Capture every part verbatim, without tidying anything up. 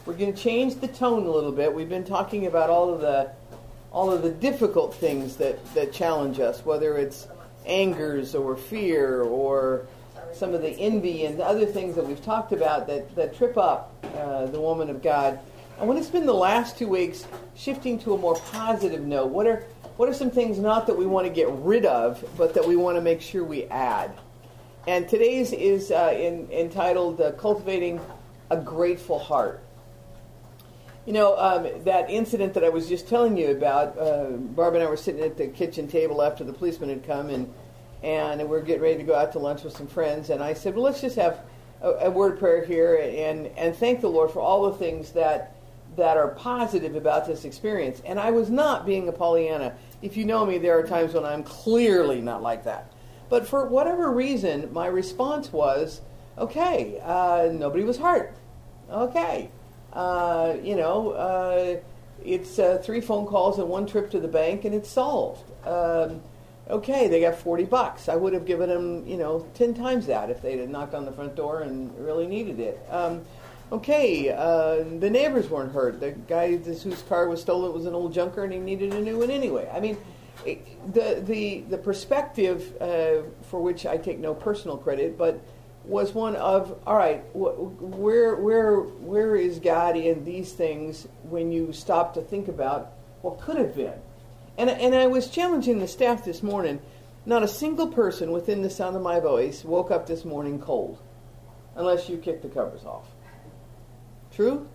We're going to change the tone a little bit. We've been talking about all of the all of the difficult things that, that challenge us, whether it's angers or fear or some of the envy and the other things that we've talked about that, that trip up uh, the woman of God. I want to spend the last two weeks shifting to a more positive note. What are what are some things not that we want to get rid of, but that we want to make sure we add? And today's is uh, in, entitled uh, Cultivating a Grateful Heart. You know, um, that incident that I was just telling you about, uh, Barb and I were sitting at the kitchen table after the policeman had come, and and we we're getting ready to go out to lunch with some friends, and I said, well, let's just have a, a word of prayer here and, and thank the Lord for all the things that that are positive about this experience. And I was not being a Pollyanna. If you know me, there are times when I'm clearly not like that. But for whatever reason, my response was, okay, uh, nobody was hurt. Okay. Uh, you know, uh, it's uh, three phone calls and one trip to the bank, and it's solved. Um, okay, they got forty bucks. I would have given them, you know, ten times that if they'd have knocked on the front door and really needed it. Um, okay, uh, the neighbors weren't hurt. The guy whose car was stolen was an old junker, and he needed a new one anyway. I mean, it, the the the perspective uh, for which I take no personal credit, but was one of, all right, wh- where where where is God in these things when you stop to think about what could have been? And and I was challenging the staff this morning. Not a single person within the sound of my voice woke up this morning cold, unless you kicked the covers off. True?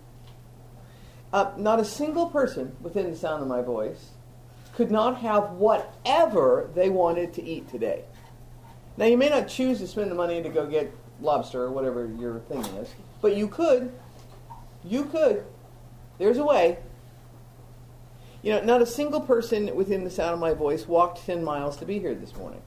Uh, not a single person within the sound of my voice could not have whatever they wanted to eat today. Now, you may not choose to spend the money to go get lobster or whatever your thing is, but you could. You could. There's a way. You know, not a single person within the sound of my voice walked ten miles to be here this morning.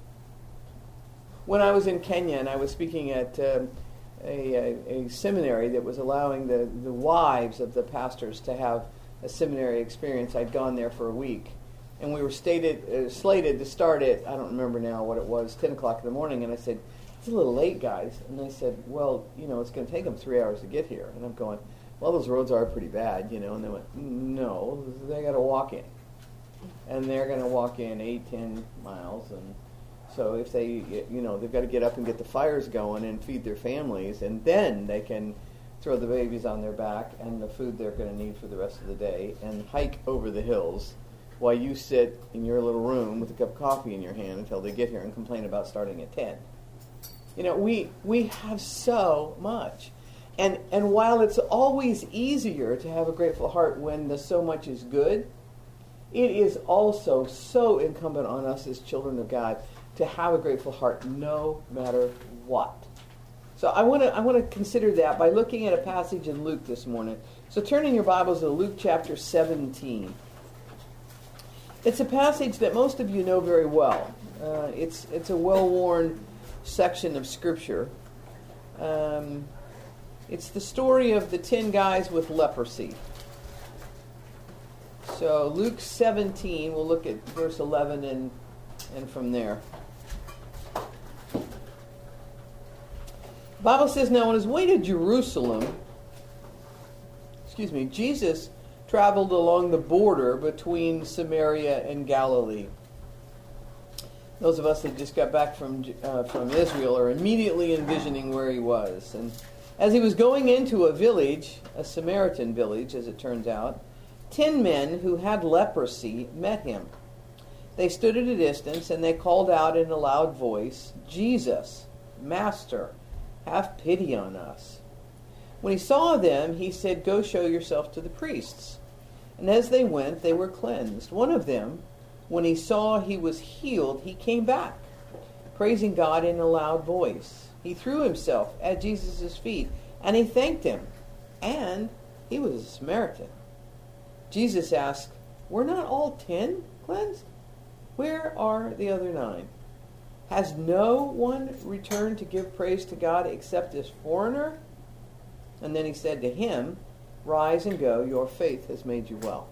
When I was in Kenya and I was speaking at um, a, a, a seminary that was allowing the, the wives of the pastors to have a seminary experience, I'd gone there for a week. And we were stated, uh, slated to start at, I don't remember now what it was, ten o'clock in the morning. And I said, it's a little late, guys. And they said, well, you know, it's going to take them three hours to get here. And I'm going, well, those roads are pretty bad, you know. And they went, no, they got to walk in. And they're going to walk in eight, ten miles. And so if they, you know, they've got to get up and get the fires going and feed their families. And then they can throw the babies on their back and the food they're going to need for the rest of the day and hike over the hills while you sit in your little room with a cup of coffee in your hand until they get here and complain about starting at ten. You know, we we have so much. And and while it's always easier to have a grateful heart when the so much is good, it is also so incumbent on us as children of God to have a grateful heart no matter what. So I want to I want to consider that by looking at a passage in Luke this morning. So turn in your Bibles to Luke chapter seventeen. It's a passage that most of you know very well. Uh, it's it's a well-worn section of Scripture. Um, it's the story of the ten guys with leprosy. So Luke seventeen, we'll look at verse eleven and and from there. The Bible says, now on his way to Jerusalem, excuse me, Jesus traveled along the border between Samaria and Galilee. Those of us that just got back from uh, from Israel are immediately envisioning where he was. And as he was going into a village, a Samaritan village, as it turns out, ten men who had leprosy met him. They stood at a distance, and they called out in a loud voice, Jesus, Master, have pity on us. When he saw them, he said, go show yourself to the priests. And as they went, they were cleansed. One of them, when he saw he was healed, he came back, praising God in a loud voice. He threw himself at Jesus' feet, and he thanked him. And he was a Samaritan. Jesus asked, were not all ten cleansed? Where are the other nine? Has no one returned to give praise to God except this foreigner? And then he said to him, rise and go, your faith has made you well.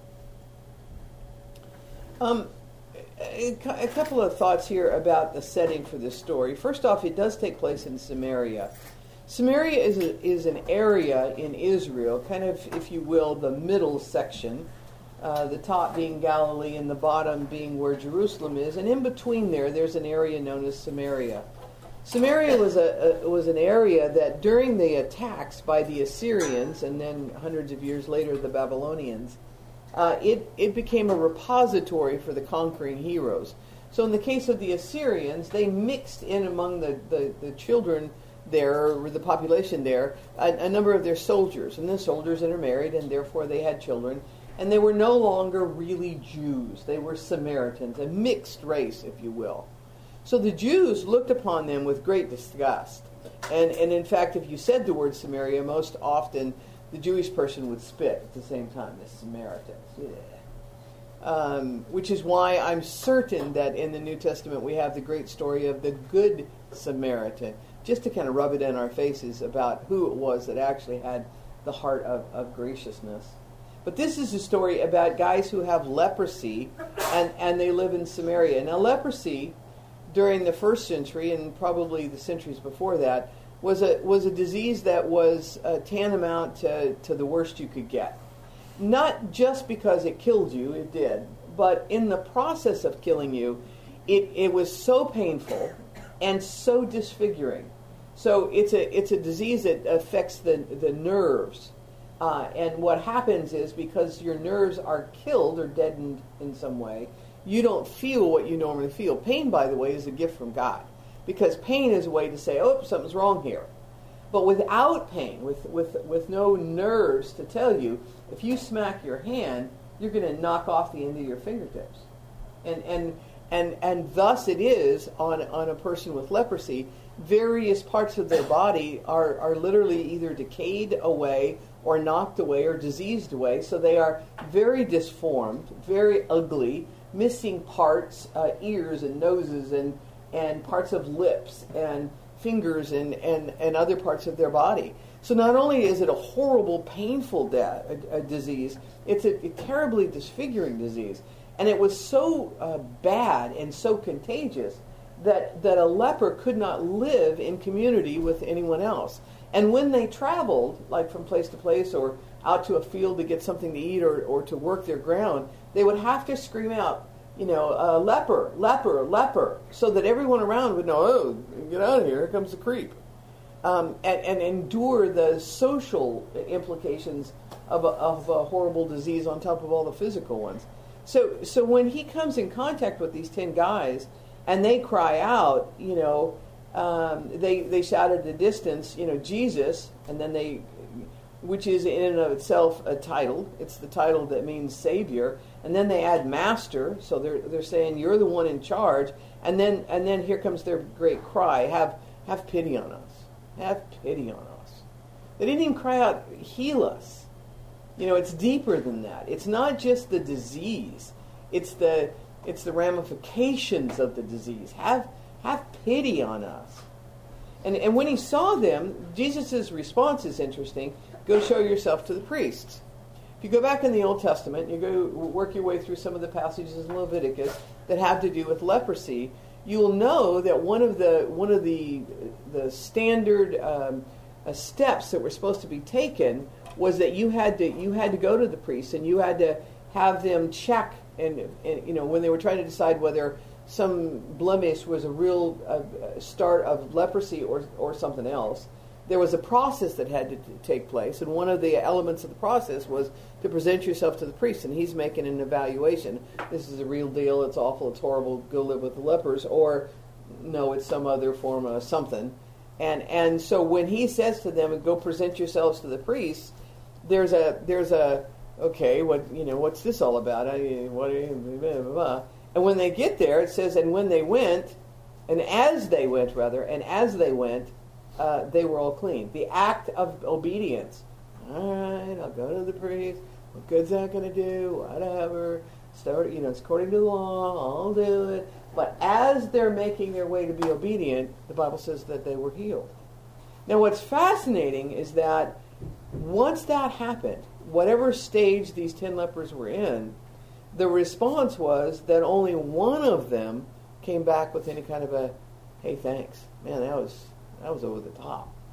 Um, a, a couple of thoughts here about the setting for this story. First off, it does take place in Samaria. Samaria is a, is an area in Israel, kind of, if you will, the middle section, uh, the top being Galilee and the bottom being where Jerusalem is, and in between there, there's an area known as Samaria. Samaria was a, a was an area that during the attacks by the Assyrians, and then hundreds of years later the Babylonians, uh, it, it became a repository for the conquering heroes. So in the case of the Assyrians, they mixed in among the, the, the children there, or the population there, a, a number of their soldiers. And the soldiers intermarried, and therefore they had children. And they were no longer really Jews. They were Samaritans, a mixed race, if you will. So the Jews looked upon them with great disgust. And, and in fact, if you said the word Samaria, most often the Jewish person would spit at the same time, the Samaritans. Yeah. Um, which is why I'm certain that in the New Testament we have the great story of the Good Samaritan, just to kind of rub it in our faces about who it was that actually had the heart of, of graciousness. But this is a story about guys who have leprosy, and, and they live in Samaria. Now, leprosy, during the first century, and probably the centuries before that, was a was a disease that was uh, tantamount to, to the worst you could get. Not just because it killed you, it did, but in the process of killing you, it, it was so painful and so disfiguring. So it's a it's a disease that affects the the nerves, uh, and what happens is because your nerves are killed or deadened in some way, you don't feel what you normally feel. Pain, by the way, is a gift from God, because pain is a way to say, "Oh, something's wrong here." But without pain, with with with no nerves to tell you, if you smack your hand, you're going to knock off the end of your fingertips, and and and and thus it is on on a person with leprosy. Various parts of their body are, are literally either decayed away or knocked away or diseased away. So they are very disformed, very ugly, missing parts, uh, ears and noses and, and parts of lips and fingers and, and, and other parts of their body. So not only is it a horrible, painful death, a, a disease, it's a, a terribly disfiguring disease. And it was so uh, bad and so contagious that that a leper could not live in community with anyone else. And when they traveled, like from place to place or out to a field to get something to eat or, or to work their ground, they would have to scream out, you know, uh, leper, leper, leper, so that everyone around would know, oh, get out of here, here comes the creep. Um, and, and endure the social implications of a, of a horrible disease on top of all the physical ones. So, so when he comes in contact with these ten guys, and they cry out, you know, um, they they shout at a distance, you know, Jesus, and then they, which is in and of itself a title. It's the title that means Savior, and then they add Master, so they're they're saying you're the one in charge, and then and then here comes their great cry: have have pity on us, have pity on us. They didn't even cry out, heal us. You know, it's deeper than that. It's not just the disease; it's the It's the ramifications of the disease. Have have pity on us. And and when he saw them, Jesus' response is interesting. Go show yourself to the priests. If you go back in the Old Testament, you go work your way through some of the passages in Leviticus that have to do with leprosy, you will know that one of the one of the the standard um, uh, steps that were supposed to be taken was that you had to you had to go to the priests and you had to have them check. And, and you know, when they were trying to decide whether some blemish was a real uh, start of leprosy or or something else, there was a process that had to t- take place. And one of the elements of the process was to present yourself to the priest, and he's making an evaluation. This is a real deal. It's awful. It's horrible. Go live with the lepers. Or, no, it's some other form of something. And and so when he says to them, go present yourselves to the priests, there's a there's a okay, what you know, what's this all about? I mean, what? Blah, blah, blah. And when they get there, it says, and when they went, and as they went, rather, and as they went, uh, they were all clean. The act of obedience. All right, I'll go to the priest. What good's that going to do? Whatever. Start, you know, it's according to the law. I'll do it. But as they're making their way to be obedient, the Bible says that they were healed. Now, what's fascinating is that once that happened, whatever stage these ten lepers were in, the response was that only one of them came back with any kind of a, hey, thanks. Man, that was that was over the top.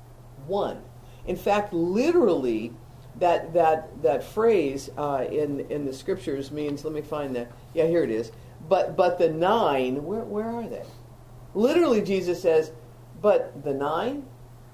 One. In fact, literally, that that that phrase uh, in in the scriptures means. Let me find that. Yeah, here it is. But but the nine. Where where are they? Literally, Jesus says, "But the nine.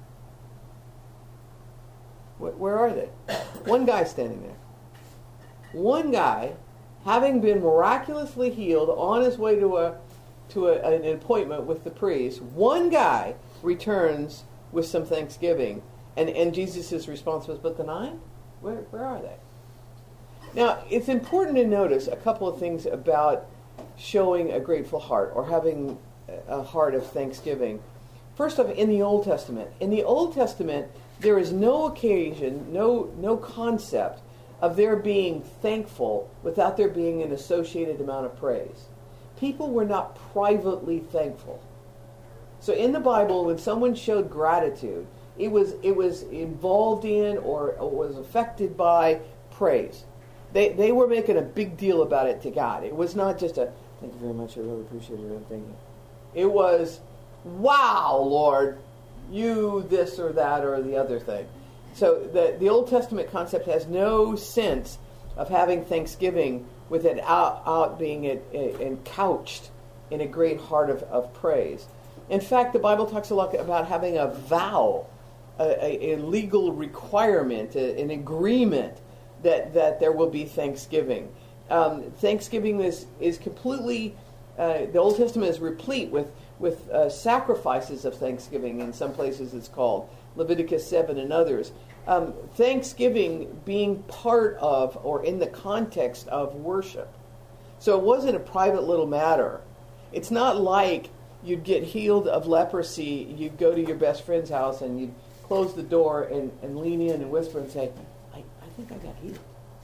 Where, where are they?" One guy standing there. One guy, having been miraculously healed on his way to a to a, an appointment with the priest, one guy returns with some thanksgiving, and, and Jesus' response was, "But the nine? Where, where are they?" Now, it's important to notice a couple of things about showing a grateful heart or having a heart of thanksgiving. First off, in the Old Testament. In the Old Testament, there is no occasion, no no concept of their being thankful without there being an associated amount of praise. People were not privately thankful. So in the Bible, when someone showed gratitude, it was it was involved in or, or was affected by praise. They they were making a big deal about it to God. It was not just a, "Thank you very much, I really appreciate it, thank you." It was, "Wow, Lord, you this or that or the other thing." So the, the Old Testament concept has no sense of having thanksgiving with it out, out being it, it, encouched in a great heart of, of praise. In fact, the Bible talks a lot about having a vow, a, a, a legal requirement, a, an agreement that, that there will be thanksgiving. Um, thanksgiving is, is completely, uh, the Old Testament is replete with, with uh, sacrifices of thanksgiving. In some places it's called Leviticus seven and others. Um, thanksgiving being part of or in the context of worship. So it wasn't a private little matter. It's not like you'd get healed of leprosy, you'd go to your best friend's house and you'd close the door and, and lean in and whisper and say, I, I think I got healed.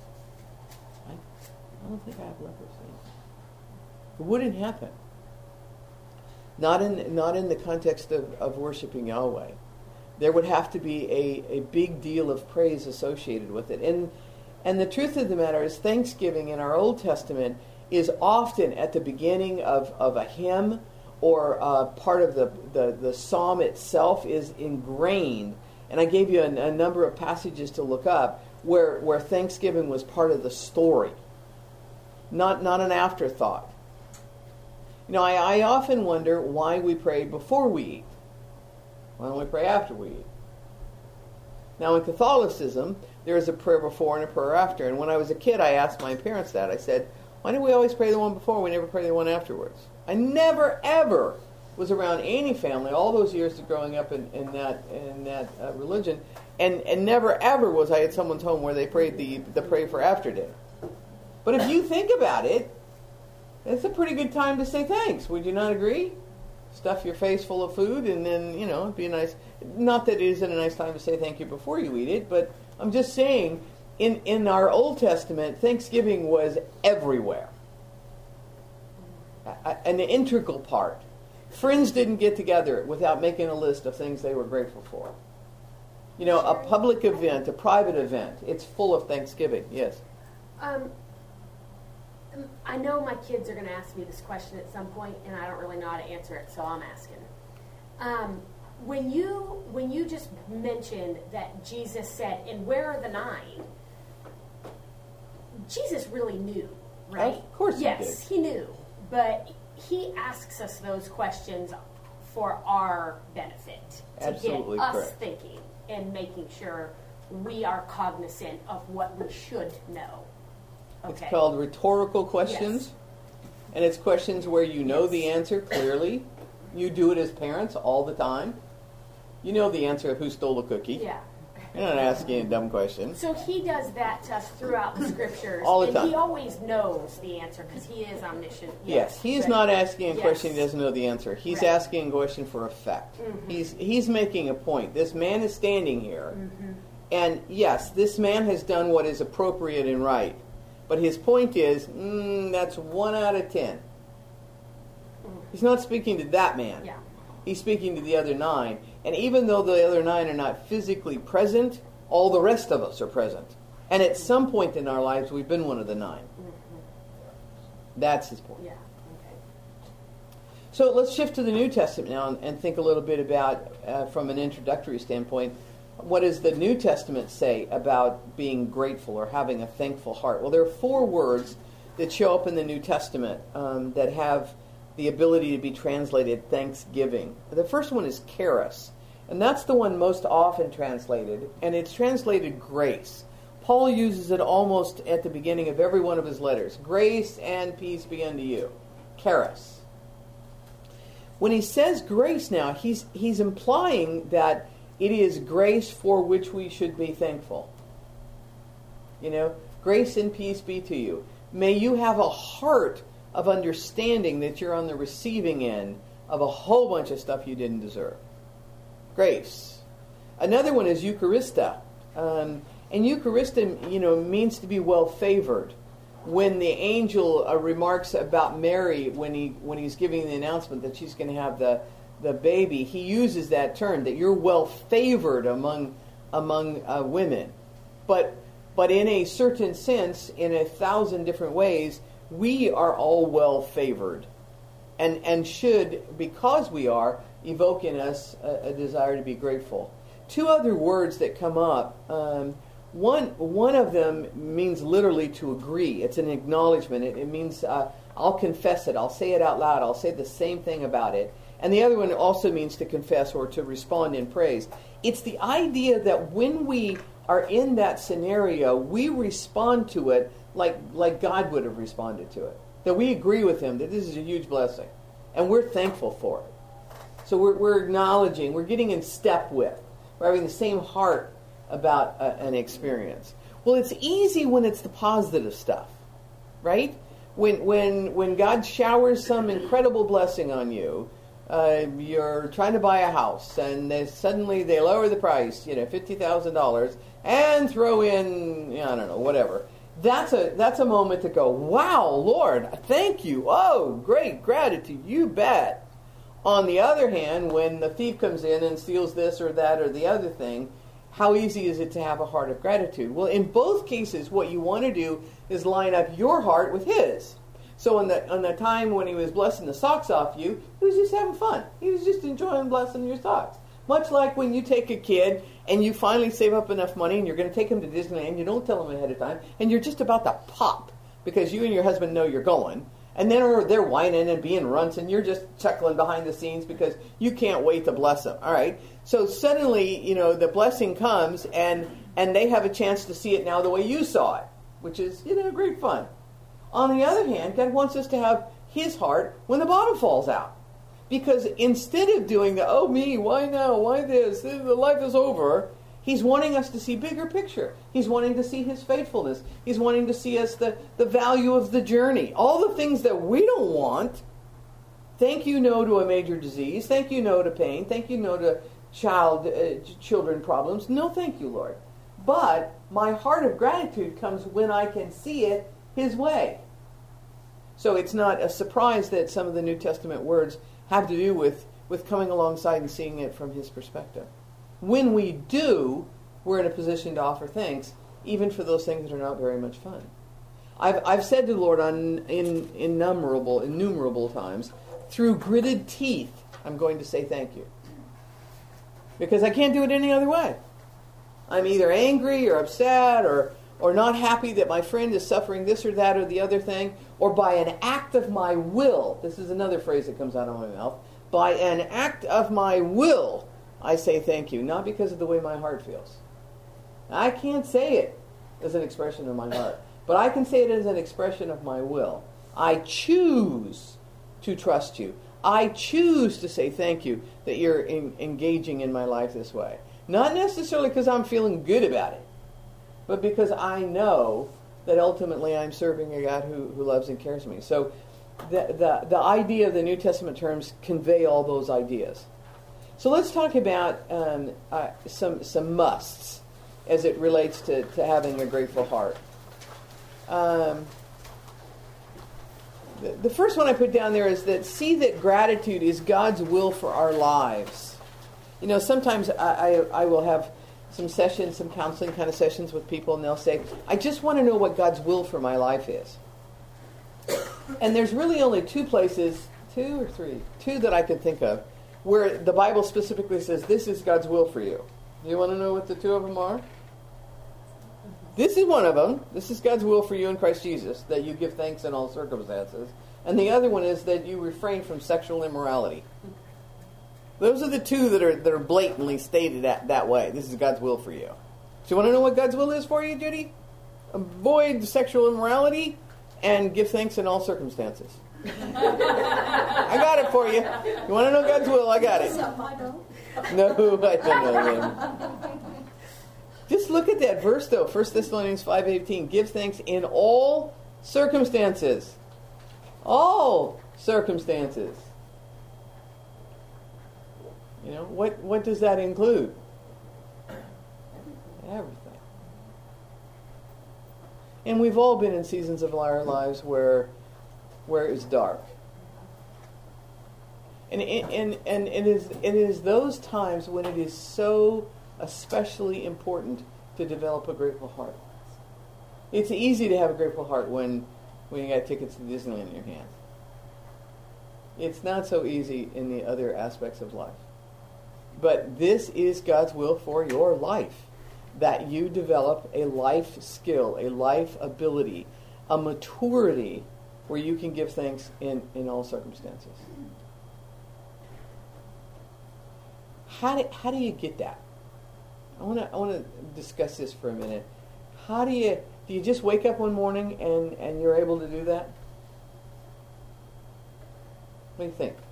I, I don't think I have leprosy. It wouldn't happen. Not in not in the context of, of worshiping Yahweh. There would have to be a, a big deal of praise associated with it. And and the truth of the matter is thanksgiving in our Old Testament is often at the beginning of, of a hymn or uh, part of the, the, the psalm itself is ingrained. And I gave you a, a number of passages to look up where, where thanksgiving was part of the story, not, not an afterthought. You know, I, I often wonder why we pray before we eat. Why don't we pray after we eat? Now, in Catholicism, there is a prayer before and a prayer after. And when I was a kid, I asked my parents that. I said, why do we always pray the one before? We never pray the one afterwards. I never, ever was around any family all those years of growing up in, in that in that uh, religion, and, and never, ever was I at someone's home where they prayed the, the pray for after dinner. But if you think about it, it's a pretty good time to say thanks. Would you not agree? Stuff your face full of food, and then, you know, it'd be a nice... Not that it isn't a nice time to say thank you before you eat it, but I'm just saying, in, in our Old Testament, Thanksgiving was everywhere. A, an integral part. Friends didn't get together without making a list of things they were grateful for. You know, a public event, a private event, it's full of Thanksgiving. Yes? Um... I know my kids are going to ask me this question at some point, and I don't really know how to answer it, so I'm asking. Um, when you when you just mentioned that Jesus said, "And where are the nine?" Jesus really knew, right? Of course he yes, did. he knew, but he asks us those questions for our benefit, to Absolutely get us correct. thinking and making sure we are cognizant of what we should know. Okay. It's called rhetorical questions. Yes. And it's questions where you know Yes. the answer clearly. You do it as parents all the time. You know the answer of who stole the cookie. Yeah. You're not asking a dumb question. So he does that to us throughout the scriptures. All the and time. he always knows the answer because he is omniscient. Yes, he is but- not asking a yes. question he doesn't know the answer. He's Right. asking a question for effect. Mm-hmm. He's he's making a point. This man is standing here, Mm-hmm. and yes, this man has done what is appropriate and right. But his point is, mm, that's one out of ten. He's not speaking to that man. Yeah. He's speaking to the other nine. And even though the other nine are not physically present, all the rest of us are present. And at some point in our lives, we've been one of the nine. Mm-hmm. That's his point. Yeah. Okay. So let's shift to the New Testament now and, and think a little bit about, uh, from an introductory standpoint, what does the New Testament say about being grateful or having a thankful heart? Well, there are four words that show up in the New Testament um, that have the ability to be translated thanksgiving. The first one is charis, and that's the one most often translated, and it's translated grace. Paul uses it almost at the beginning of every one of his letters. Grace and peace be unto you. Charis. When he says grace now, he's he's implying that it is grace for which we should be thankful. You know, grace and peace be to you. May you have a heart of understanding that you're on the receiving end of a whole bunch of stuff you didn't deserve. Grace. Another one is Eucharista. Um, and Eucharista, you know, means to be well favored. When the angel uh, remarks about Mary when he when he's giving the announcement that she's going to have the the baby, he uses that term that you're well favored among among uh, women. But but in a certain sense, in a thousand different ways, we are all well favored, and and should, because we are, evoke in us a, a desire to be grateful. Two other words that come up. Um, One one of them means literally to agree. It's an acknowledgement. It, it means uh, I'll confess it. I'll say it out loud. I'll say the same thing about it. And the other one also means to confess or to respond in praise. It's the idea that when we are in that scenario, we respond to it like like God would have responded to it. That we agree with him that this is a huge blessing. And we're thankful for it. So we're, we're acknowledging, we're getting in step with. We're having the same heart about uh, an experience. Well, it's easy when it's the positive stuff, right? When when when God showers some incredible blessing on you, uh, you're trying to buy a house, and they, suddenly they lower the price, you know, fifty thousand dollars, and throw in, you know, I don't know, whatever. That's a that's a moment to go, wow, Lord, thank you. Oh, great, gratitude, you bet. On the other hand, when the thief comes in and steals this or that or the other thing, how easy is it to have a heart of gratitude? Well, in both cases, what you want to do is line up your heart with his. So on the on the time when he was blessing the socks off you, he was just having fun. He was just enjoying blessing your socks. Much like when you take a kid and you finally save up enough money and you're going to take him to Disneyland, you don't tell him ahead of time, and you're just about to pop because you and your husband know you're going. And then they're whining and being runts, and you're just chuckling behind the scenes because you can't wait to bless them. All right. So suddenly, you know, the blessing comes, and and they have a chance to see it now the way you saw it, which is, you know, great fun. On the other hand, God wants us to have his heart when the bottom falls out, because instead of doing the oh me, why now, why this, the life is over, he's wanting us to see bigger picture. He's wanting to see his faithfulness. He's wanting to see us the, the value of the journey. All the things that we don't want. Thank you, no to a major disease. Thank you, no to pain. Thank you, no to child, uh, children problems. No, thank you, Lord. But my heart of gratitude comes when I can see it his way. So it's not a surprise that some of the New Testament words have to do with, with coming alongside and seeing it from his perspective. When we do, we're in a position to offer thanks, even for those things that are not very much fun. I've I've said to the Lord on in innumerable innumerable times, through gritted teeth, I'm going to say thank you, because I can't do it any other way. I'm either angry or upset or or not happy that my friend is suffering this or that or the other thing, or by an act of my will. This is another phrase that comes out of my mouth. By an act of my will, I say thank you, not because of the way my heart feels. I can't say it as an expression of my heart, but I can say it as an expression of my will. I choose to trust you. I choose to say thank you that you're in, engaging in my life this way. Not necessarily because I'm feeling good about it, but because I know that ultimately I'm serving a God who, who loves and cares for me. So the, the, the idea of the New Testament terms convey all those ideas. So let's talk about um, uh, some some musts as it relates to, to having a grateful heart. Um, the, the first one I put down there is that see that gratitude is God's will for our lives. You know, sometimes I, I, I will have some sessions, some counseling kind of sessions with people, and they'll say, I just want to know what God's will for my life is. And there's really only two places, two or three, two that I can think of, where the Bible specifically says, this is God's will for you. Do you want to know what the two of them are? This is one of them. This is God's will for you in Christ Jesus, that you give thanks in all circumstances. And the other one is that you refrain from sexual immorality. Those are the two that are that are blatantly stated that, that way. This is God's will for you. So you want to know what God's will is for you, Judy? Avoid sexual immorality and give thanks in all circumstances. I got it for you. You want to know God's will? I got it. No, I don't know him. Just look at that verse, though. First Thessalonians five eighteen. Give thanks in all circumstances. All circumstances. You know, what, what does that include? Everything. And we've all been in seasons of our lives where where it's dark. And and and it is it is those times when it is so especially important to develop a grateful heart. It's easy to have a grateful heart when when you got tickets to Disneyland in your hand. It's not so easy in the other aspects of life. But this is God's will for your life, that you develop a life skill, a life ability, a maturity where you can give thanks in, in all circumstances. How do, how do you get that? I want to I want to discuss this for a minute. How do you do you just wake up one morning and, and you're able to do that? What do you think?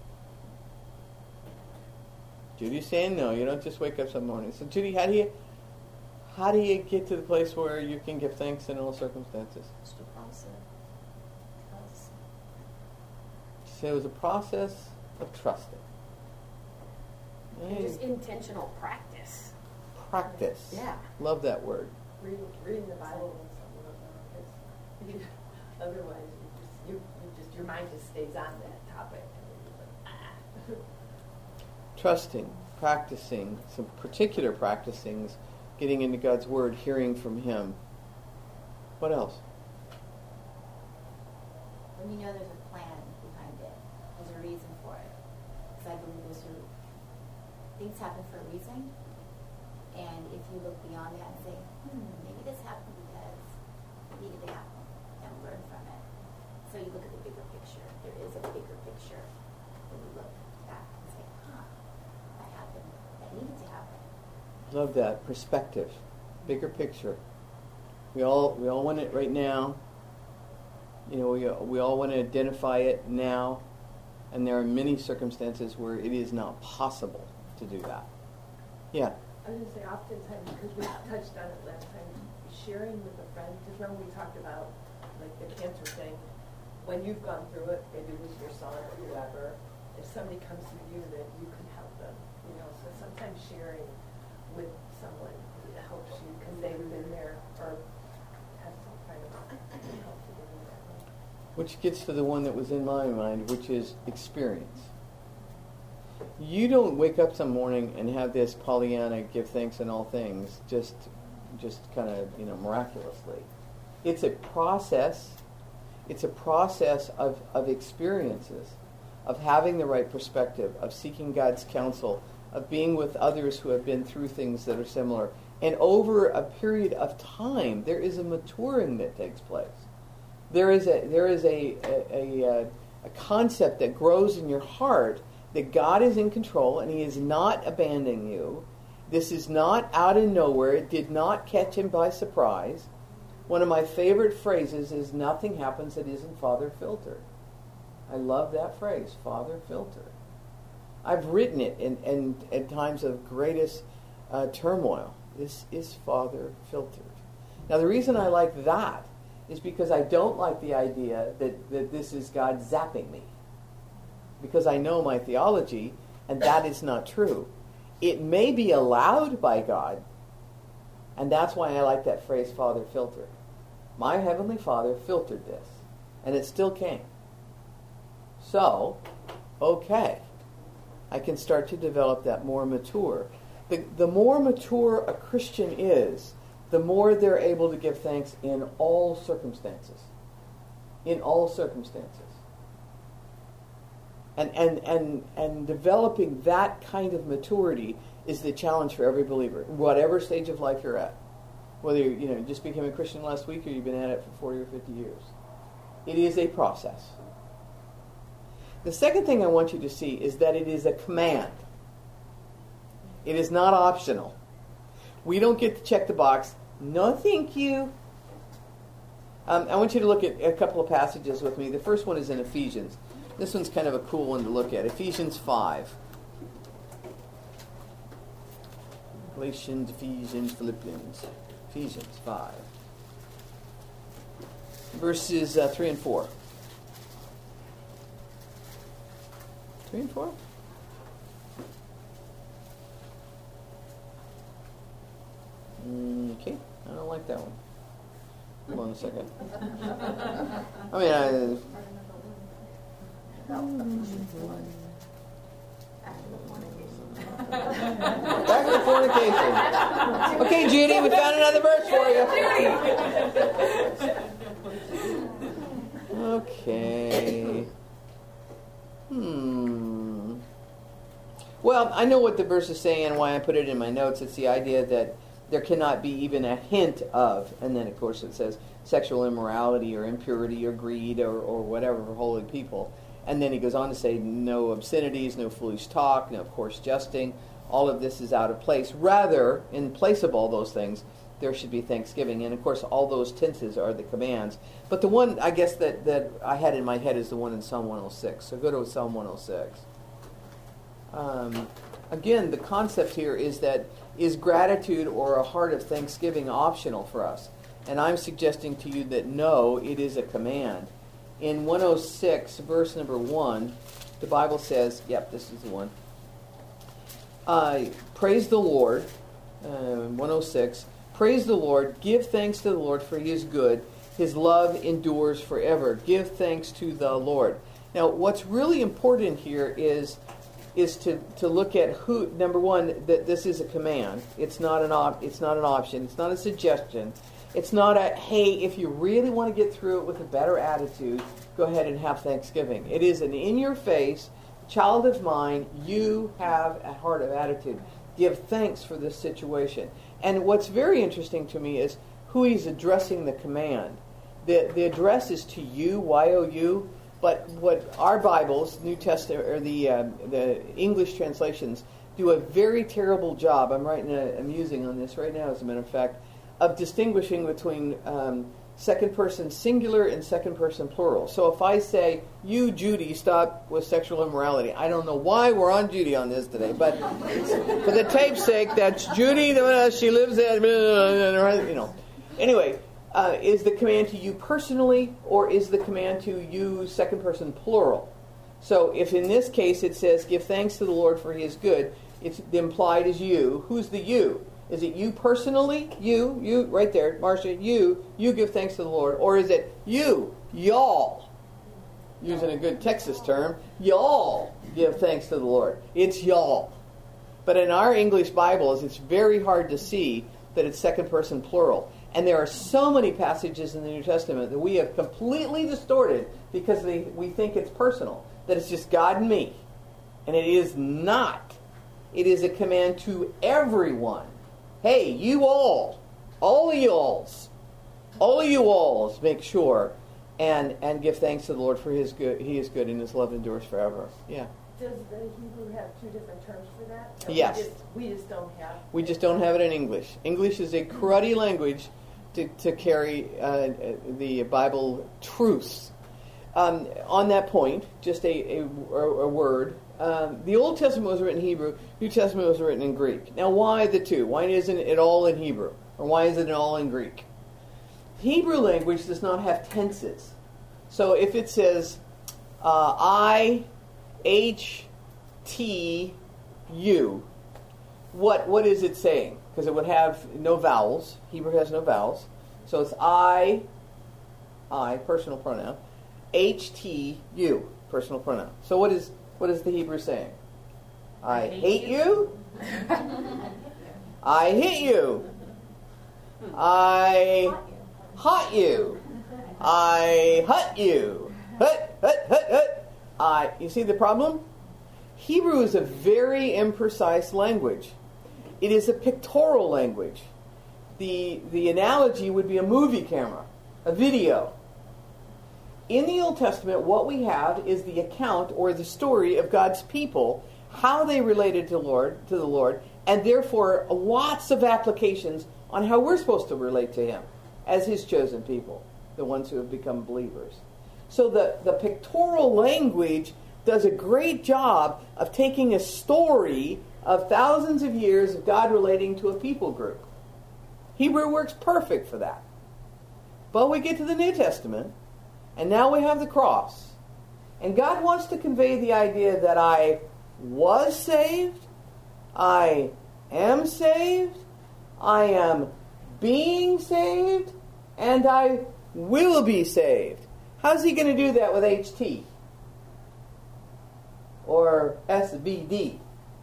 Judy's saying no, you don't just wake up some morning. So Judy, how do you how do you get to the place where you can give thanks in all circumstances? It's a process. So it was a process of trusting. And just intentional practice. Practice. Yeah. Love that word. Reading, reading the Bible when someone otherwise, you just, you, you just your mind just stays on that topic. Ah. Trusting, practicing, some particular practicings, getting into God's Word, hearing from Him. What else? When you know there's a plan behind it, there's a reason for it. Because I believe there's a, things happen for a reason. And if you look beyond that and say, hmm, maybe this happened because it needed to happen, and learn from it. So you look at the bigger picture. There is a bigger picture when you look back and say, huh, that happened. That needed to happen. Love that perspective, bigger picture. We all we all want it right now. You know, we we all want to identify it now, and there are many circumstances where it is not possible to do that. Yeah. I was going to say, oftentimes, because we touched on it last time, sharing with a friend, because remember we talked about, like, the cancer thing, when you've gone through it, maybe with your son or whoever, if somebody comes to you that you can help them, you know, so sometimes sharing with someone helps you because they've been there or have some kind of help to them that way. Which gets to the one that was in my mind, which is experience. You don't wake up some morning and have this Pollyanna give thanks in all things just just kind of, you know, miraculously. It's a process. It's a process of, of experiences, of having the right perspective, of seeking God's counsel, of being with others who have been through things that are similar. And over a period of time, there is a maturing that takes place. There is a there is a a, a, a concept that grows in your heart that God is in control and He is not abandoning you. This is not out of nowhere. It did not catch Him by surprise. One of my favorite phrases is, nothing happens that isn't Father filtered. I love that phrase, Father filtered. I've written it in, in, in times of greatest uh, turmoil. This is Father filtered. Now the reason I like that is because I don't like the idea that, that this is God zapping me. Because I know my theology, and that is not true. It may be allowed by God, and that's why I like that phrase, Father filtered. My Heavenly Father filtered this, and it still came. So, okay, I can start to develop that more mature. The, the more mature a Christian is, the more they're able to give thanks in all circumstances. In all circumstances. And, and, and, and developing that kind of maturity is the challenge for every believer, whatever stage of life you're at. Whether you, you know, just became a Christian last week or you've been at it for forty or fifty years. It is a process. The second thing I want you to see is that it is a command. It is not optional. We don't get to check the box. No, thank you. Um, I want you to look at a couple of passages with me. The first one is in Ephesians. This one's kind of a cool one to look at. Ephesians five. Galatians, Ephesians, Philippians. Ephesians five. Verses uh, three and four. three and four? Okay, I don't like that one. Hold on a second. I mean, I... Back to fornication. Okay, Judy, we found another verse for you. Okay. Hmm. Well, I know what the verse is saying and why I put it in my notes. It's the idea that there cannot be even a hint of, and then of course it says sexual immorality or impurity or greed or, or whatever for holy people. And then he goes on to say no obscenities, no foolish talk, no of course jesting. All of this is out of place. Rather, in place of all those things, there should be thanksgiving. And of course all those tenses are the commands. But the one I guess that, that I had in my head is the one in Psalm one oh six. So go to Psalm one oh six. Um, again, the concept here is that is gratitude or a heart of thanksgiving optional for us? And I'm suggesting to you that no, it is a command. In one oh six, verse number one, the Bible says, yep, this is the one. Uh, praise the Lord, uh, one oh six, praise the Lord, give thanks to the Lord for he is good, his love endures forever. Give thanks to the Lord. Now, what's really important here is is to, to look at who, number one, that this is a command. It's not an op, it's not an option. It's not a suggestion. It's not a, hey, if you really want to get through it with a better attitude, go ahead and have Thanksgiving. It is an in-your-face, child of mine, you have a heart of attitude. Give thanks for this situation. And what's very interesting to me is who he's addressing the command. The, the address is to you, Y O U, but what our Bibles, New Testament, or the uh, the English translations, do a very terrible job. I'm writing a, a musing on this right now, as a matter of fact, of distinguishing between um, second person singular and second person plural. So if I say, you, Judy, stop with sexual immorality, I don't know why we're on Judy on this today, but for the tape's sake, that's Judy, she lives at, you know. Anyway, uh, is the command to you personally, or is the command to you second person plural? So if in this case it says, give thanks to the Lord for he is good, it's the implied is you. Who's the you? Is it you personally? You, you, right there, Marcia, you, you give thanks to the Lord. Or is it you, y'all, using a good Texas term, y'all give thanks to the Lord. It's y'all. But in our English Bibles, it's very hard to see that it's second person plural. And there are so many passages in the New Testament that we have completely distorted because they, we think it's personal, that it's just God and me. And it is not. It is a command to everyone. Hey, you all, all of y'alls, all of you alls, make sure and and give thanks to the Lord for his good. He is good and his love endures forever. Yeah. Does the Hebrew have two different terms for that? Or Yes. We just, we just don't have. We just don't have it in English. English is a cruddy language to, to carry uh, the Bible truths. Um, on that point, just a, a, a word. Um, the Old Testament was written in Hebrew. New Testament was written in Greek. Now, why the two? Why isn't it all in Hebrew? Or why isn't it all in Greek? Hebrew language does not have tenses. So if it says, uh, I, H, T, U, what what is it saying? Because it would have no vowels. Hebrew has no vowels. So it's I, I, personal pronoun, H, T, U, personal pronoun. So what is what is the Hebrew saying? I, I hate, hate you. you. I hit you. I hot you. I hut you. Hut, hut, hut, hut. I. You see the problem? Hebrew is a very imprecise language. It is a pictorial language. The, the analogy would be a movie camera, a video. In the Old Testament, what we have is the account or the story of God's people, how they related to Lord to the Lord, and therefore lots of applications on how we're supposed to relate to Him as His chosen people, the ones who have become believers. So the, the pictorial language does a great job of taking a story of thousands of years of God relating to a people group. Hebrew works perfect for that. But we get to the New Testament, and now we have the cross. And God wants to convey the idea that I was saved, I am saved, I am being saved, and I will be saved. How's He going to do that with H T? Or S V D?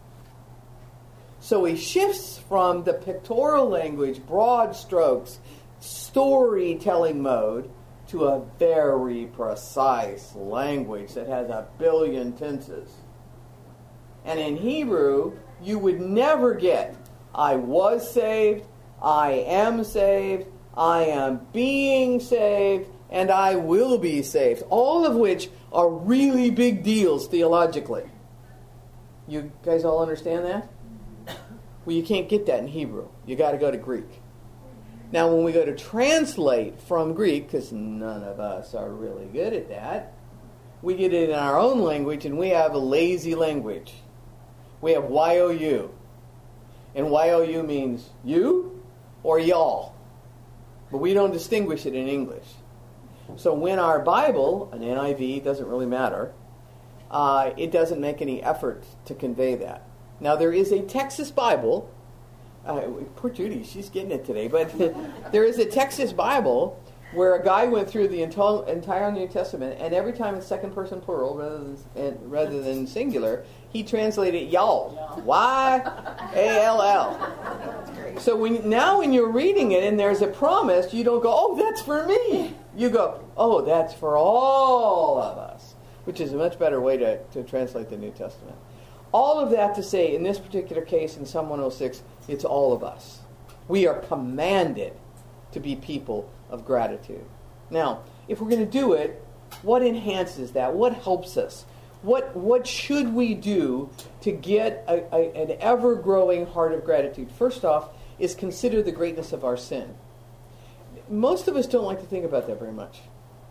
So He shifts from the pictorial language, broad strokes, storytelling mode, to a very precise language that has a billion tenses. And in Hebrew, you would never get, I was saved, I am saved, I am being saved, and I will be saved. All of which are really big deals theologically. You guys all understand that? Well, you can't get that in Hebrew. You got to go to Greek. Now, when we go to translate from Greek, because none of us are really good at that, we get it in our own language, and we have a lazy language. We have Y O U. And Y O U means you or y'all. But we don't distinguish it in English. So when our Bible, an N I V, doesn't really matter, uh, it doesn't make any effort to convey that. Now, there is a Texas Bible. Uh, poor Judy, she's getting it today. But there is a Texas Bible where a guy went through the entire New Testament, and every time it's second person plural rather than rather than singular, he translated y'all. Y A L L. So when now when you're reading it and there's a promise, you don't go, oh, that's for me. You go, oh, that's for all of us, which is a much better way to, to translate the New Testament. All of that to say, in this particular case, in Psalm one oh six, it's all of us. We are commanded to be people of gratitude. Now, if we're going to do it, what enhances that? What helps us? What what should we do to get a, a, an ever-growing heart of gratitude? First off, is consider the greatness of our sin. Most of us don't like to think about that very much.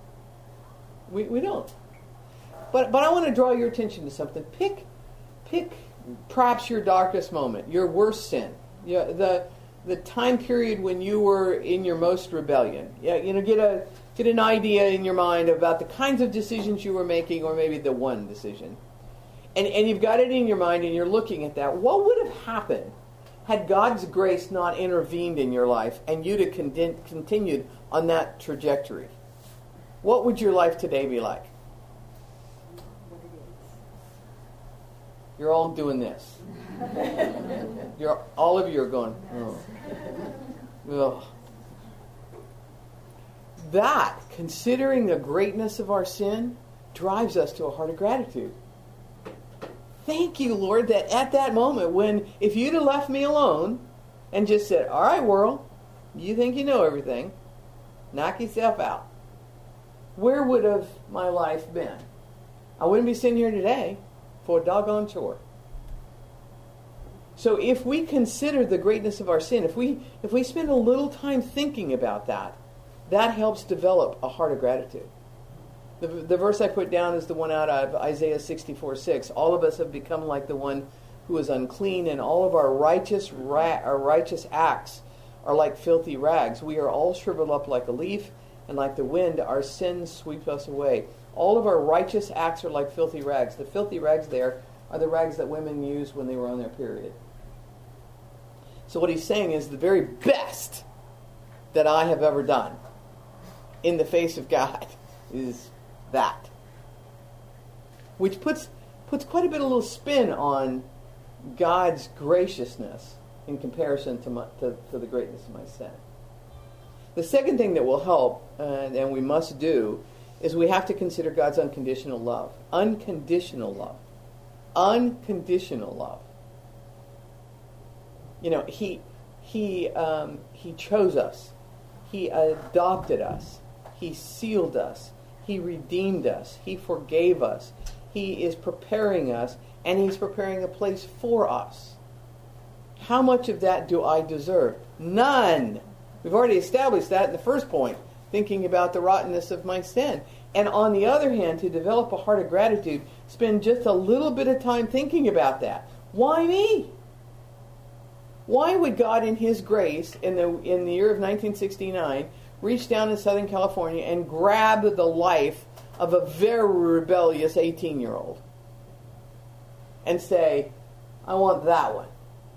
We we don't. But but I want to draw your attention to something. Pick pick perhaps your darkest moment, your worst sin. Yeah, the the time period when you were in your most rebellion. Yeah, you know, get a get an idea in your mind about the kinds of decisions you were making, or maybe the one decision. And and you've got it in your mind and you're looking at that. What would have happened had God's grace not intervened in your life and you'd have con- continued on that trajectory? What would your life today be like? You're all doing this. You're all of you are going, oh. Ugh. That, considering the greatness of our sin, drives us to a heart of gratitude. Thank you, Lord, that at that moment when, if you'd have left me alone and just said, all right, world, you think you know everything, knock yourself out. Where would have my life been? I wouldn't be sitting here today for a doggone chore. So if we consider the greatness of our sin, if we if we spend a little time thinking about that, that helps develop a heart of gratitude. The, the verse I put down is the one out of Isaiah sixty-four six. All of us have become like the one who is unclean, and all of our righteous ra- our righteous acts are like filthy rags. We are all shriveled up like a leaf, and like the wind, our sins sweep us away. All of our righteous acts are like filthy rags. The filthy rags there are the rags that women used when they were on their period. So what he's saying is the very best that I have ever done in the face of God is that. Which puts puts quite a bit of little spin on God's graciousness in comparison to, my, to, to the greatness of my sin. The second thing that will help, uh, and we must do, is we have to consider God's unconditional love. Unconditional love. Unconditional love. You know, he he um, he chose us. He adopted us. He sealed us. He redeemed us. He forgave us. He is preparing us, and he's preparing a place for us. How much of that do I deserve? None. We've already established that in the first point, thinking about the rottenness of my sin. And on the other hand, to develop a heart of gratitude, spend just a little bit of time thinking about that. Why me? Why would God in his grace, in the in the year of nineteen sixty-nine, reach down in Southern California and grab the life of a very rebellious eighteen-year-old and say, I want that one?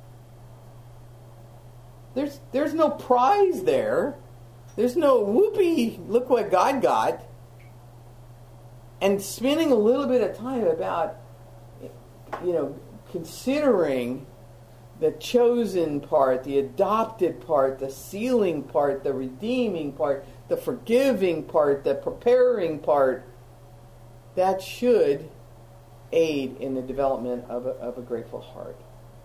There's there's no prize there. There's no whoopee, look what God got. And spending a little bit of time about, you know, considering the chosen part, the adopted part, the sealing part, the redeeming part, the forgiving part, the preparing part, that should aid in the development of a, of a grateful heart.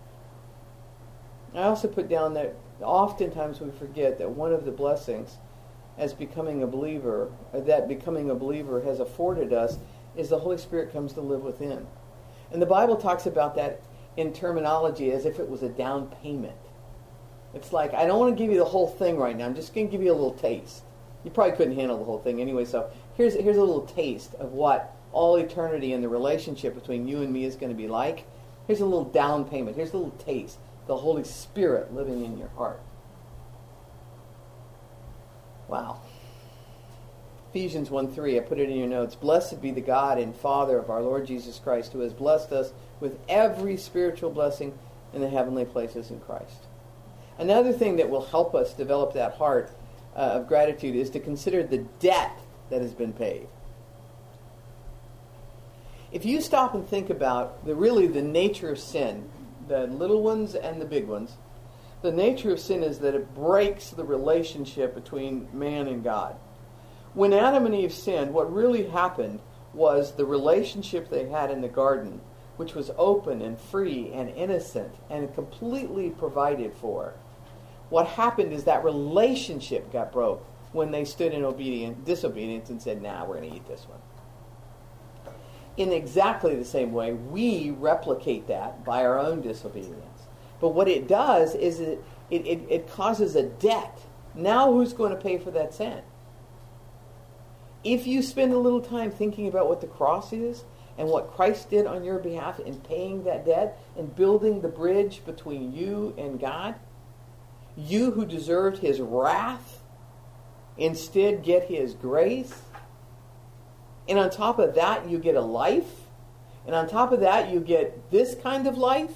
I also put down that oftentimes we forget that one of the blessings as becoming a believer, that becoming a believer has afforded us, is the Holy Spirit comes to live within. And the Bible talks about that in terminology as if it was a down payment. It's like, I don't want to give you the whole thing right now. I'm just going to give you a little taste. You probably couldn't handle the whole thing anyway, so here's, here's a little taste of what all eternity and the relationship between you and me is going to be like. Here's a little down payment. Here's a little taste. The Holy Spirit living in your heart. Wow. Ephesians one three, I put it in your notes. Blessed be the God and Father of our Lord Jesus Christ, who has blessed us with every spiritual blessing in the heavenly places in Christ. Another thing that will help us develop that heart uh, of gratitude is to consider the debt that has been paid. If you stop and think about the really the nature of sin, the little ones and the big ones, the nature of sin is that it breaks the relationship between man and God. When Adam and Eve sinned, what really happened was the relationship they had in the garden, which was open and free and innocent and completely provided for. What happened is that relationship got broke when they stood in obedience, disobedience and said, nah, we're going to eat this one. In exactly the same way, we replicate that by our own disobedience. But what it does is it, it, it, it causes a debt. Now who's going to pay for that sin? If you spend a little time thinking about what the cross is and what Christ did on your behalf in paying that debt and building the bridge between you and God, you who deserved his wrath instead get his grace. And on top of that, you get a life. And on top of that, you get this kind of life.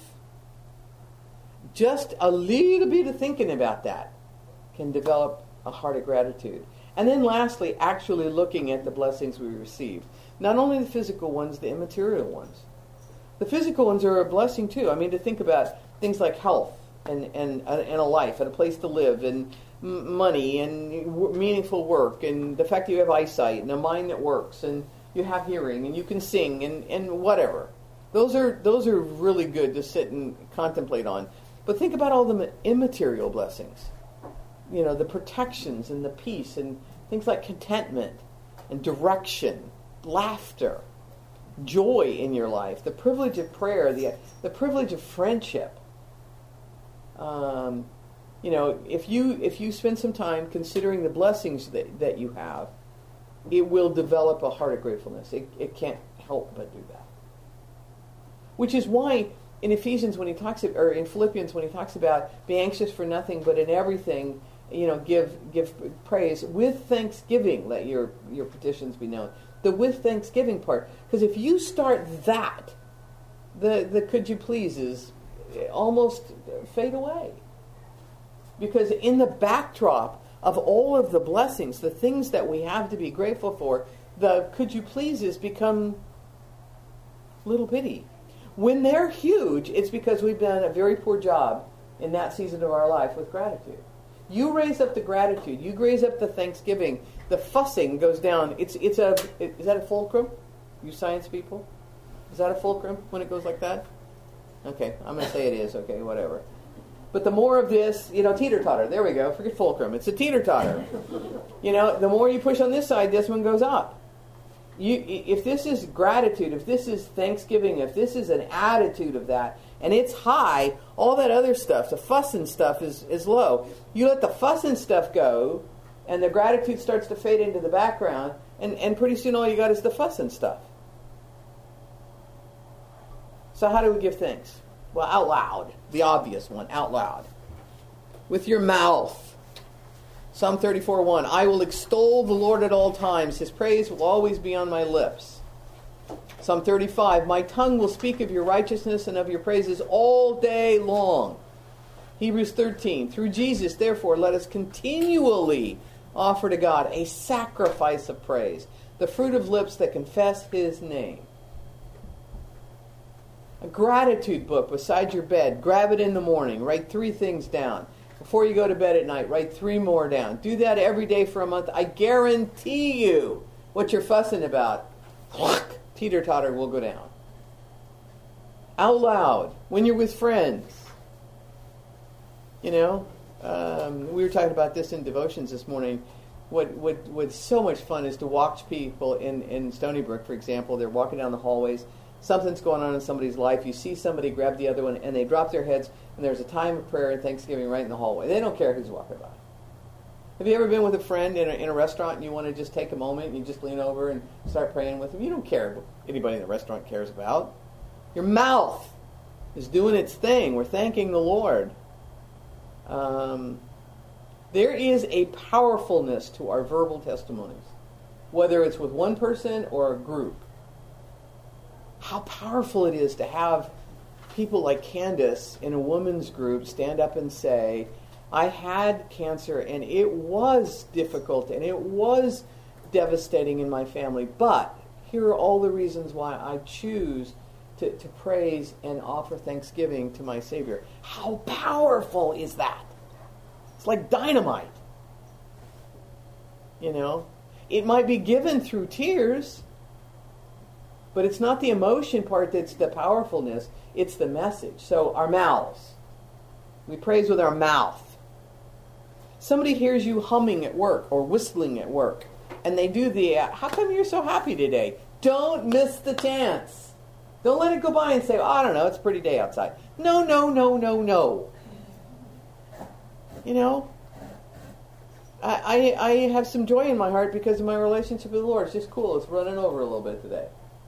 Just a little bit of thinking about that can develop a heart of gratitude. And then lastly, actually looking at the blessings we receive. Not only the physical ones, the immaterial ones. The physical ones are a blessing too. I mean, to think about things like health and, and, and a life and a place to live and m- money and w- meaningful work and the fact that you have eyesight and a mind that works and you have hearing and you can sing and, and whatever. Those are those are really good to sit and contemplate on. But think about all the immaterial blessings. You know, the protections and the peace and things like contentment and direction, laughter, joy in your life, the privilege of prayer, the the privilege of friendship. Um, you know, if you if you spend some time considering the blessings that, that you have, it will develop a heart of gratefulness. It it can't help but do that. Which is why in Ephesians when he talks or in Philippians when he talks about be anxious for nothing but in everything, you know, give give praise with thanksgiving. Let your your petitions be known. The with thanksgiving part, because if you start that, the the could you pleases almost fade away. Because in the backdrop of all of the blessings, the things that we have to be grateful for, the could you pleases become little bitty. When they're huge, it's because we've done a very poor job in that season of our life with gratitude. You raise up the gratitude. You raise up the thanksgiving. The fussing goes down. It's it's a is that a fulcrum? You science people, is that a fulcrum when it goes like that? Okay, I'm going to say it is. Okay, whatever. But the more of this, you know, teeter-totter. There we go. Forget fulcrum. It's a teeter-totter. You know, the more you push on this side, this one goes up. You, if this is gratitude, if this is thanksgiving, if this is an attitude of that, and it's high, all that other stuff, the fussing stuff is, is low. You let the fussing stuff go, and the gratitude starts to fade into the background, and, and pretty soon all you got is the fussing stuff. So how do we give thanks? Well, out loud. The obvious one, out loud. With your mouth. Psalm thirty-four one, I will extol the Lord at all times. His praise will always be on my lips. Psalm thirty-five, my tongue will speak of your righteousness and of your praises all day long. Hebrews thirteen, through Jesus, therefore, let us continually offer to God a sacrifice of praise, the fruit of lips that confess his name. A gratitude book beside your bed. Grab it in the morning. Write three things down. Before you go to bed at night, write three more down. Do that every day for a month. I guarantee you what you're fussing about, teeter-totter will go down. Out loud. When you're with friends. You know, um, we were talking about this in devotions this morning. What, what what's so much fun is to watch people in, in Stony Brook, for example. They're walking down the hallways. Something's going on in somebody's life. You see somebody grab the other one, and they drop their heads, and there's a time of prayer and thanksgiving right in the hallway. They don't care who's walking by. Have you ever been with a friend in a, in a restaurant, and you want to just take a moment, and you just lean over and start praying with them? You don't care what anybody in the restaurant cares about. Your mouth is doing its thing. We're thanking the Lord. Um, there is a powerfulness to our verbal testimonies, whether it's with one person or a group. How powerful it is to have people like Candace in a women's group stand up and say, I had cancer and it was difficult and it was devastating in my family, but here are all the reasons why I choose to, to praise and offer thanksgiving to my Savior. How powerful is that? It's like dynamite. You know, it might be given through tears, but it's not the emotion part that's the powerfulness. It's the message. So our mouths. We praise with our mouth. Somebody hears you humming at work or whistling at work, and they do the, uh, how come you're so happy today? Don't miss the chance. Don't let it go by and say, oh, I don't know, it's a pretty day outside. No, no, no, no, no. You know, I, I, I have some joy in my heart because of my relationship with the Lord. It's just cool. It's running over a little bit today.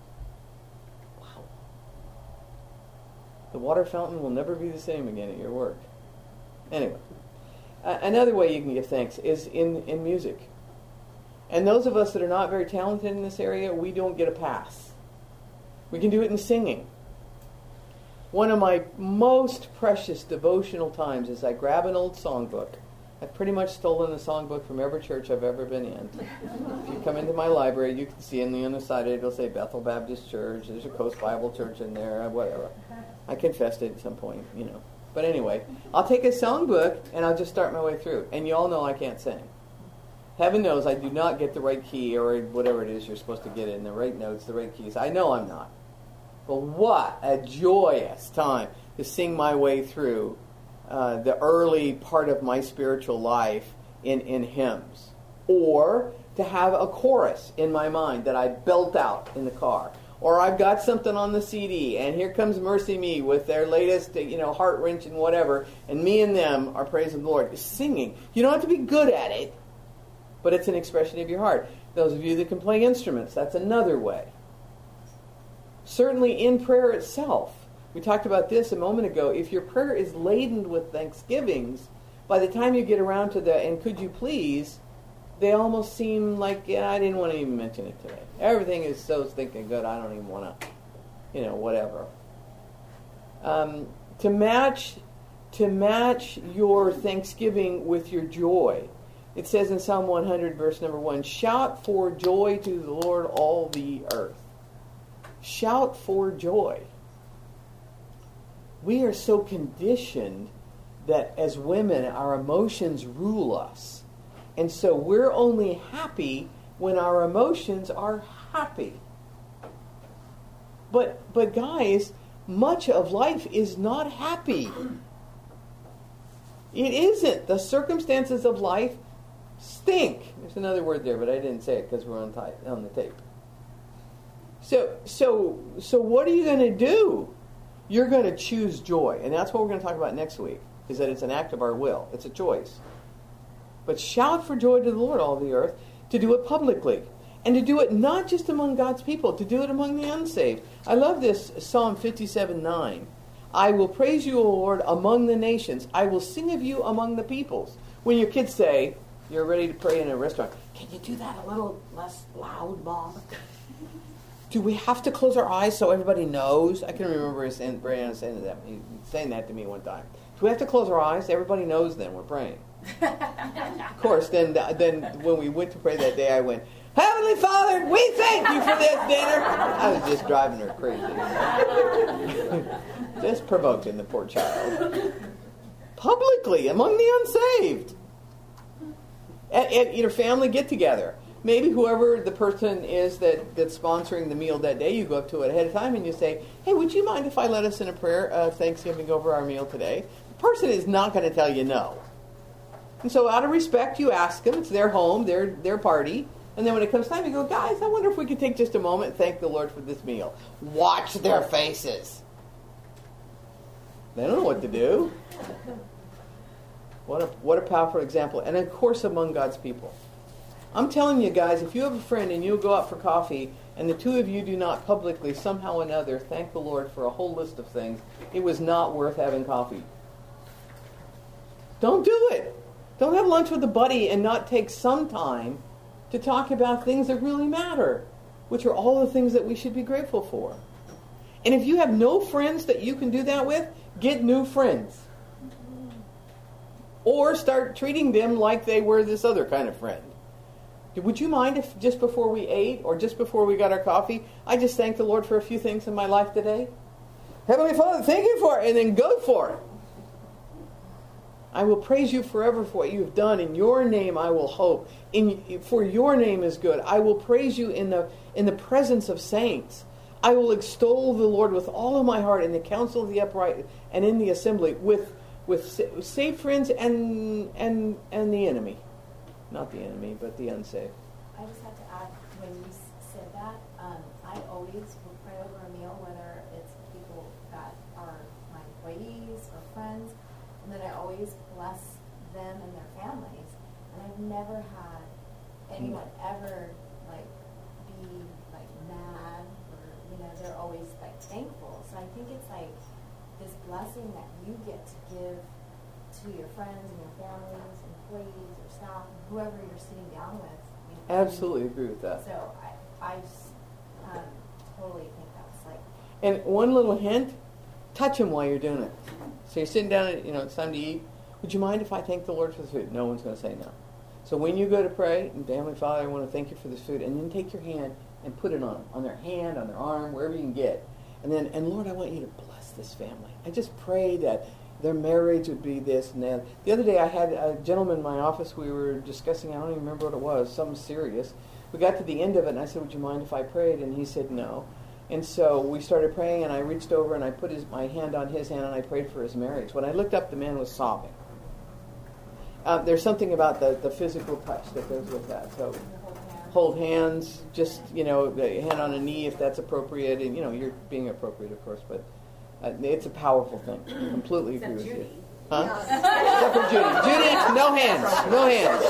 The water fountain will never be the same again at your work. Anyway, uh, another way you can give thanks is in, in music. And those of us that are not very talented in this area, we don't get a pass. We can do it in singing. One of my most precious devotional times is I grab an old songbook. I've pretty much stolen a songbook from every church I've ever been in. If you come into my library, you can see on the other side it'll say Bethel Baptist Church. There's a Coast Bible Church in there, whatever. I confessed it at some point, you know. But anyway, I'll take a songbook and I'll just start my way through. And you all know I can't sing. Heaven knows I do not get the right key or whatever it is you're supposed to get in, the right notes, the right keys. I know I'm not. But what a joyous time to sing my way through uh, the early part of my spiritual life in, in hymns. Or to have a chorus in my mind that I belt out in the car. Or I've got something on the C D, and here comes Mercy Me with their latest, you know, heart-wrenching whatever, and me and them are praising the Lord. Singing. You don't have to be good at it, but it's an expression of your heart. Those of you that can play instruments, that's another way. Certainly in prayer itself, we talked about this a moment ago, if your prayer is laden with thanksgivings, by the time you get around to the, and could you please, they almost seem like, yeah, I didn't want to even mention it today. Everything is so stinking good, I don't even want to, you know, whatever. Um, to match, to match your thanksgiving with your joy, it says in Psalm one hundred, verse number one, shout for joy to the Lord, all the earth. Shout for joy. We are so conditioned that as women, our emotions rule us. And so we're only happy when our emotions are happy. But but guys, much of life is not happy. It isn't. The circumstances of life stink. There's another word there, but I didn't say it because we're on, type, on the tape. So, so, so what are you going to do? You're going to choose joy. And that's what we're going to talk about next week, is that it's an act of our will. It's a choice. But shout for joy to the Lord, all the earth, to do it publicly. And to do it not just among God's people, to do it among the unsaved. I love this Psalm fifty-seven nine. I will praise you, O Lord, among the nations. I will sing of you among the peoples. When your kids say, you're ready to pray in a restaurant, can you do that a little less loud, Mom? Do we have to close our eyes so everybody knows? I can remember saying, Brianna saying that, saying that to me one time. Do we have to close our eyes? Everybody knows then we're praying. Of course, then then when we went to pray that day, I went, Heavenly Father, we thank you for this dinner. I was just driving her crazy. Just provoking the poor child. Publicly, among the unsaved. At, at your family get-together. Maybe whoever the person is that, that's sponsoring the meal that day, you go up to it ahead of time and you say, hey, would you mind if I led us in a prayer of Thanksgiving over our meal today? The person is not going to tell you no. And so out of respect, you ask them. It's their home, their their party. And then when it comes time, you go, guys, I wonder if we could take just a moment and thank the Lord for this meal. Watch their faces. They don't know what to do. What a, what a powerful example. And of course, among God's people. I'm telling you guys, if you have a friend and you go out for coffee and the two of you do not publicly, somehow or another, thank the Lord for a whole list of things, it was not worth having coffee. Don't do it. Don't have lunch with a buddy and not take some time to talk about things that really matter, which are all the things that we should be grateful for. And if you have no friends that you can do that with, get new friends. Or start treating them like they were this other kind of friend. Would you mind if just before we ate or just before we got our coffee, I just thanked the Lord for a few things in my life today? Heavenly Father, thank you for it, and then go for it. I will praise you forever for what you have done. In your name I will hope. In, for your name is good. I will praise you in the in the presence of saints. I will extol the Lord with all of my heart in the council of the upright and in the assembly with with saved friends and and and the enemy. Not the enemy, but the unsaved. I just have to add, when you said that, um, I always will pray over a meal, whether it's people that are my employees or friends, and then I always bless them and their families. And I've never had anyone ever like be like mad, or you know, they're always like thankful. So I think it's like this blessing that you get to give to your friends and your families, employees or staff, whoever you're sitting down with. You know, Absolutely agree with that. So I, I just um, totally think that's like. And one little hint, touch them while you're doing it. So you're sitting down, and, you know, it's time to eat. Would you mind if I thank the Lord for the food? No one's going to say no. So when you go to pray, and Heavenly Father, I want to thank you for this food, and then take your hand and put it on them, on their hand, on their arm, wherever you can get. And then, and Lord, I want you to bless this family. I just pray that their marriage would be this and that. The other day I had a gentleman in my office, we were discussing, I don't even remember what it was, something serious. We got to the end of it and I said, would you mind if I prayed? And he said no. And so we started praying and I reached over and I put his, my hand on his hand and I prayed for his marriage. When I looked up, the man was sobbing. Uh, there's something about the, the physical touch that goes with that. So hold hands, just, you know, the hand on a knee if that's appropriate. And, you know, you're being appropriate, of course, but Uh, it's a powerful thing. I completely agree with you. Huh? Except for Judy. Judy, no hands. No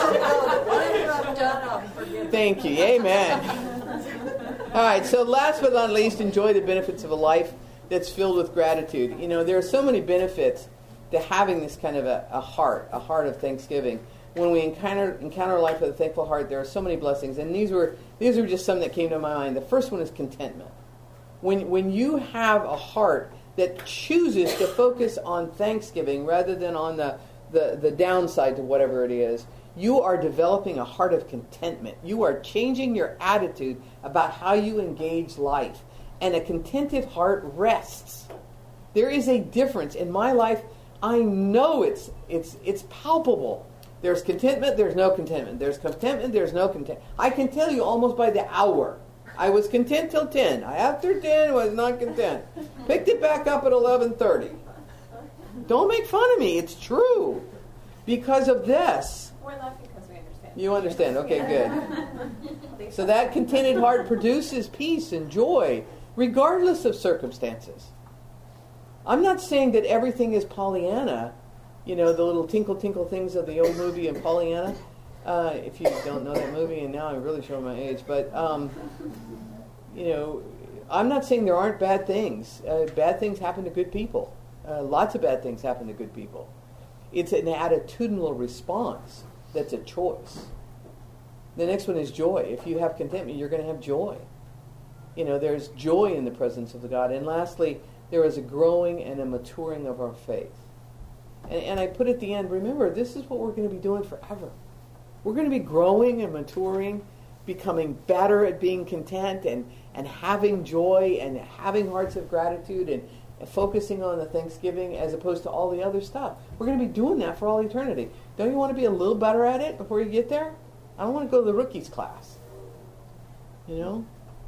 hands. Thank you. Amen. All right, so last but not least, enjoy the benefits of a life that's filled with gratitude. You know, there are so many benefits to having this kind of a, a heart, a heart of thanksgiving. When we encounter encounter life with a thankful heart, there are so many blessings. And these were these were just some that came to my mind. The first one is contentment. When when you have a heart that chooses to focus on thanksgiving rather than on the, the, the downside to whatever it is, you are developing a heart of contentment. You are changing your attitude about how you engage life. And a contented heart rests. There is a difference. In my life, I know it's it's it's palpable. There's contentment, there's no contentment. There's contentment, there's no contentment. I can tell you almost by the hour. I was content till ten. After ten, was not content. Picked it back up at eleven thirty. Don't make fun of me. It's true. because of this. We're laughing because we understand. You understand. Okay, good. So that contented heart produces peace and joy, regardless of circumstances. I'm not saying that everything is Pollyanna, you know, the little tinkle tinkle things of the old movie in Pollyanna. Uh, if you don't know that movie, and now I'm really showing my age, but, um, you know, I'm not saying there aren't bad things. Uh, bad things happen to good people. Uh, lots of bad things happen to good people. It's an attitudinal response that's a choice. The next one is joy. If you have contentment, you're going to have joy. You know, there's joy in the presence of the God. And lastly, there is a growing and a maturing of our faith. And, and I put at the end, remember, this is what we're going to be doing forever. We're going to be growing and maturing, becoming better at being content and, and having joy and having hearts of gratitude and, and focusing on the Thanksgiving as opposed to all the other stuff. We're going to be doing that for all eternity. Don't you want to be a little better at it before you get there? I don't want to go to the rookies class. You know?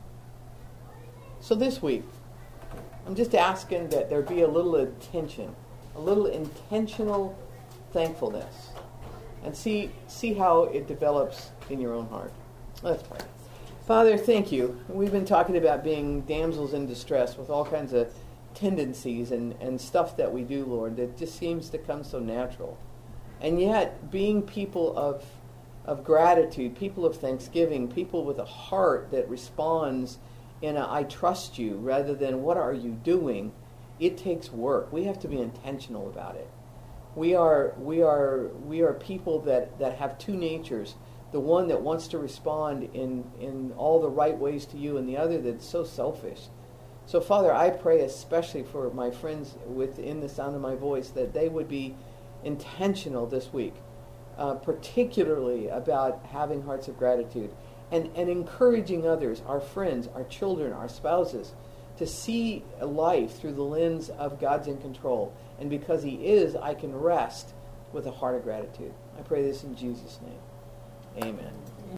So this week, I'm just asking that there be a little attention, a little intentional thankfulness, and see see how it develops in your own heart. Let's pray. Father, thank you. We've been talking about being damsels in distress with all kinds of tendencies and, and stuff that we do, Lord, that just seems to come so natural. And yet, being people of of gratitude, people of thanksgiving, people with a heart that responds in a I trust you rather than what are you doing, it takes work. We have to be intentional about it. We are we are we are people that, that have two natures. The one that wants to respond in, in all the right ways to you, and the other that's so selfish. So Father, I pray especially for my friends within the sound of my voice that they would be intentional this week, uh, particularly about having hearts of gratitude. And, and encouraging others, our friends, our children, our spouses, to see life through the lens of God's in control. And because He is, I can rest with a heart of gratitude. I pray this in Jesus' name. Amen.